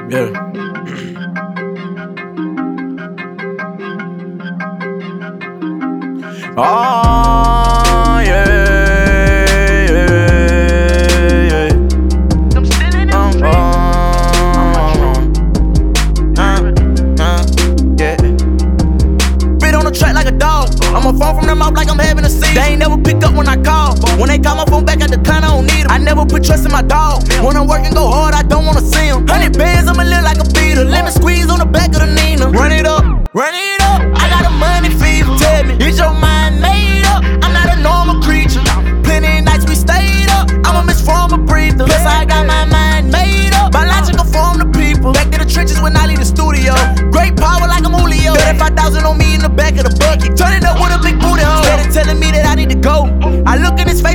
Yeah. Oh, yeah, yeah, yeah. I'm still in the street. Yeah. Bit on the track like a dog. I'ma phone from them out like I'm having a seizure. They ain't never pick up when I call. When they call my phone back at the kind, I don't need 'em. I never put trust in my dog. When I work and go hard, I don't wanna see 'em. 100 bands, I'ma live like a beater. Lemon squeeze on the back of the knee.